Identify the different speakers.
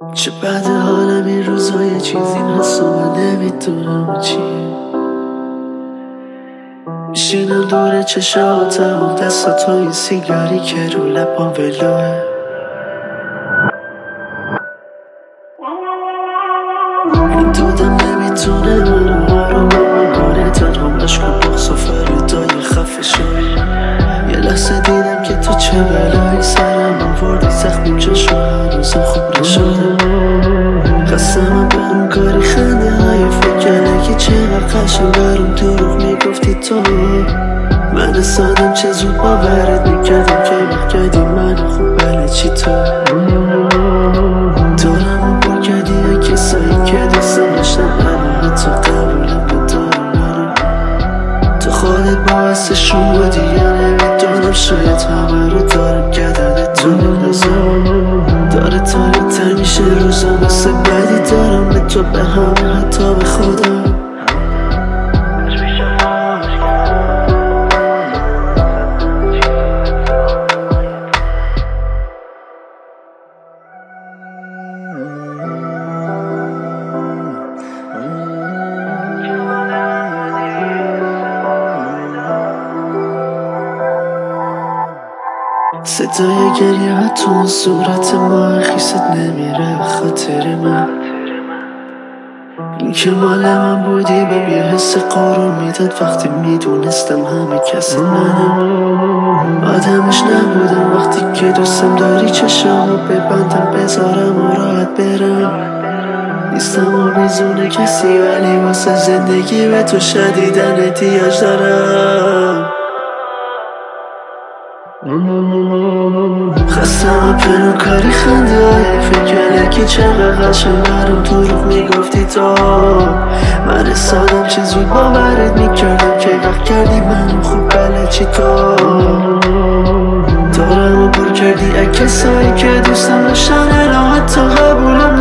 Speaker 1: چه بعد حالم این روزای چیزی هست و من نمیدونم چیه. میشینم دور چشاتم و دستات این سیگاری که رو لبام ولوه. این دودم نمیتونه منو آروم کنه، تنها عشق و بغض و فریادای خفه شدی. یه لحظه دیدم که تو چه بلایی سرم آوردی، زخمیم جاشو هنوزم خوب نشده. قسمم به اون کاری خنده های فکره که چقدر قشنگ برام دروغ میگفتی تو. من سادم چه زود باورت میکردم که بکردی من خوب بله چی تو. دارم و پر کردی های کسایی که دوستم داشتم، اما حتی قبولم ندارم منو. تو خودت باعثشون بودی یا نمیدونم، شاید همه رو دارم کردن تو میندازم. داره تاریک‌تر میشه روزا، مثل بدی دارم به تو، به همه حتی به خودم. صدای گریه ها تو صورت ما خیست نمیره به خاطر من. این که مال من بودی بهم یه حس قرار میداد وقتی میدونستم همه کسی منم. آدمش نبودم وقتی که دوستم داری چشمو ببندم بذارم و راحت برم. نیستم و میزونه کسی ولی واسه زندگی به تو شدیدن احتیاج دارم. خستم پنو کاری خنده های فکره که چقدر قشنگ برام دروغ میگفتی تو. من سادم چه زود باورت میکردم که وقت کردی منو خوب بله چی تو. دارم و پر کردی ای کسایی که دوستم داشتن، الا حتی قبولم